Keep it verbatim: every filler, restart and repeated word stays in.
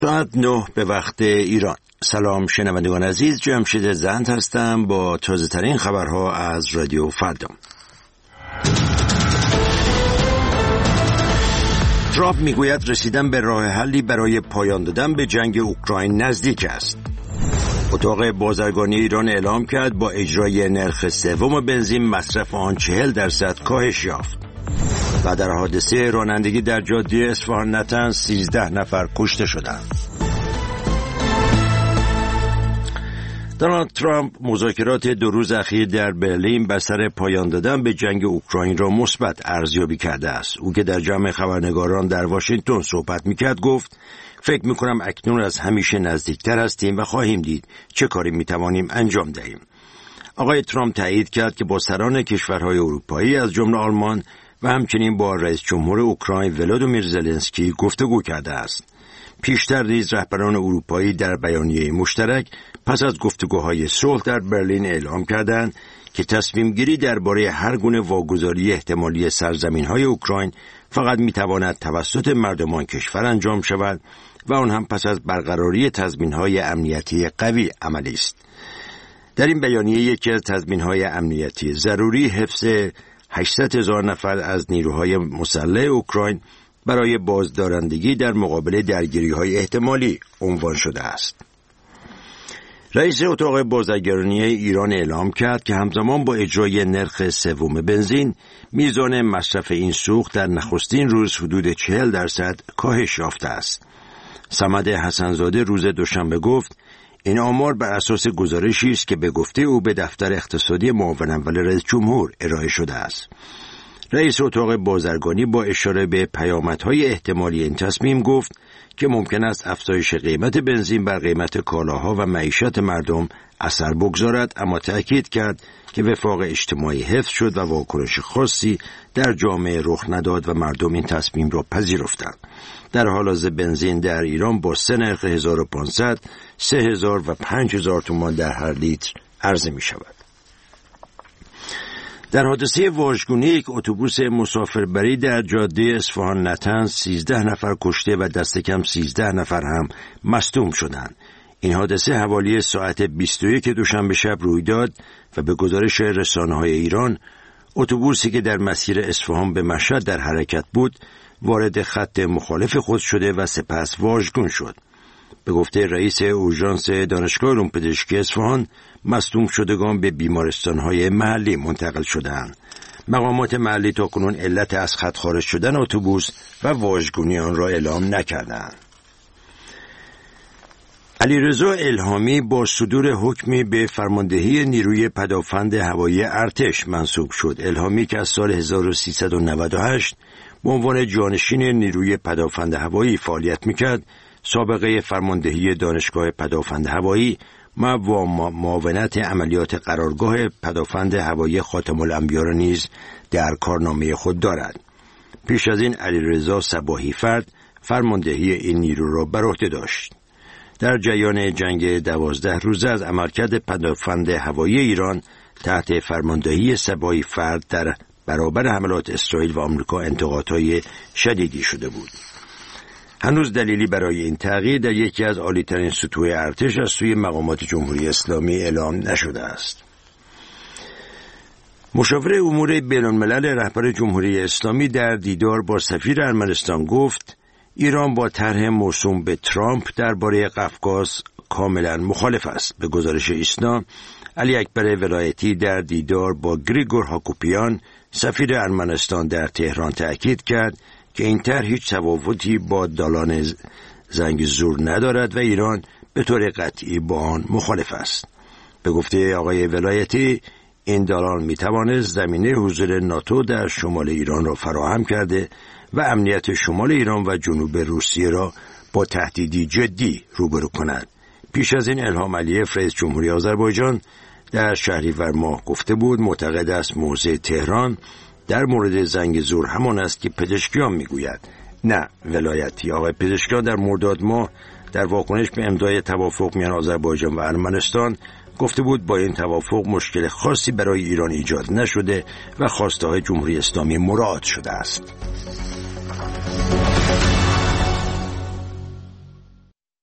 ساعت نه به وقت ایران. سلام شنوندگان عزیز، جمشید زند هستم با تازه ترین خبرها از رادیو فردا. ترامپ میگوید رسیدن به راه حلی برای پایان دادن به جنگ اوکراین نزدیک است. اتاق بازرگانی ایران اعلام کرد با اجرای نرخ سوم بنزین مصرف آن چهل درصد کاهش یافت. و در حادثه رانندگی در جاده اصفهان نطنز سیزده نفر کشته شدند. دونالد ترامپ مذاکرات دو روز اخیر در برلین بر سر پایان دادن به جنگ اوکراین را مثبت ارزیابی کرده است. او که در جمع خبرنگاران در واشنگتن صحبت میکرد گفت: فکر میکنم اکنون از همیشه نزدیکتر هستیم و خواهیم دید چه کاری میتوانیم انجام دهیم. آقای ترامپ تایید کرد که با سران کشورهای اروپایی از جمله آلمان و همچنین با رئیس جمهور اوکراین ولادیمیر زلنسکی گفتگو کرده است. پیشتر نیز رهبران اروپایی در بیانیه مشترک پس از گفتگوهای صلح در برلین اعلام کردند که تصمیم گیری درباره هر گونه واگذاری احتمالی سرزمین‌های اوکراین فقط می‌تواند توسط مردمان کشور انجام شود و آن هم پس از برقراری تضمین‌های امنیتی قوی عملی است. در این بیانیه یکی از تضمین‌های امنیتی ضروری حفظ هشتصد هزار نفر از نیروهای مسلح اوکراین برای بازدارندگی در مقابل درگیری‌های احتمالی عنوان شده است. رئیس اتاق بازرگانی ایران اعلام کرد که همزمان با اجرای نرخ سوم بنزین، میزان مصرف این سوخت در نخستین روز حدود چهل درصد کاهش یافته است. صمد حسن‌زاده روز دوشنبه گفت: این آمار بر اساس گزارشی است که به گفته او به دفتر اقتصادی معاون اول رئیس جمهور ارائه شده است. رئیس اتاق بازرگانی با اشاره به پیامدهای احتمالی این تصمیم گفت که ممکن است افزایش قیمت بنزین بر قیمت کالاها و معیشت مردم اثر بگذارد، اما تأکید کرد که وفاق اجتماعی حفظ شد و واکنش خاصی در جامعه رخ نداد و مردم این تصمیم را پذیرفتند. در حال حاضر بنزین در ایران با سه نرخ هزار و پانصد، سه هزار و پنج هزار تومان در هر لیتر عرضه می شود. در حادثه واژگونی یک اتوبوس مسافربری در جاده اصفهان نطنز سیزده نفر کشته و دست کم سیزده نفر هم مصدوم شدند. این حادثه حوالی ساعت بیست و یک دوشنبه شب روی داد و به گزارش رسانه‌های ایران اتوبوسی که در مسیر اصفهان به مشهد در حرکت بود وارد خط مخالف خود شده و سپس واژگون شد. به گفته رئیس اورژانس دانشگاه علوم پزشکی اصفهان، مصدوم شدگان به بیمارستان‌های محلی منتقل شدند. مقامات محلی تاکنون علت از خط خارج شدن اتوبوس و واژگونی آن را اعلام نکردند. علیرضا الهامی با صدور حکمی به فرماندهی نیروی پدافند هوایی ارتش منصوب شد. الهامی که از سال هزار و سیصد و نود و هشت به عنوان جانشین نیروی پدافند هوایی فعالیت می‌کرد، سابقه فرماندهی دانشگاه پدافند هوایی و معاونت عملیات قرارگاه پدافند هوایی خاتم الانبیا را نیز در کارنامه خود دارد. پیش از این علیرضا صباحی فرد فرماندهی این نیرو را بر عهده داشت. در جریان جنگ دوازده روزه از عملکرد پدافند هوایی ایران تحت فرماندهی صباحی فرد در برابر حملات اسرائیل و آمریکا انتقادهای شدیدی شده بود. هنوز دلیلی برای این تغییر در یکی از عالی‌ترین سطوح ارتش از سوی مقامات جمهوری اسلامی اعلام نشده است. مشاور امور بین‌الملل رهبر جمهوری اسلامی در دیدار با سفیر ارمنستان گفت: ایران با طرح موسوم به ترامپ درباره قفقاز کاملا مخالف است. به گزارش ایسنا، علی اکبر ولایتی در دیدار با گریگور هاکوپیان سفیر ارمنستان در تهران تأکید کرد که این طرح هیچ تفاوتی با دالان زنگزور ندارد و ایران به طور قطعی با آن مخالف است. به گفته آقای ولایتی، این دالان میتواند زمینه حضور ناتو در شمال ایران را فراهم کرده و امنیت شمال ایران و جنوب روسیه را با تهدیدی جدی روبرو کند. پیش از این الهام علیف رئیس جمهوری آذربایجان در شهریور ماه گفته بود معتقد است موضع تهران در مورد زنگزور همان است که پزشکیان میگوید، نه ولایتی. آقای پزشکیان در مرداد ماه در واکنش به امضای توافق میان آذربایجان و ارمنستان گفته بود با این توافق مشکل خاصی برای ایران ایجاد نشده و خواسته های جمهوری اسلامی مراعات شده است.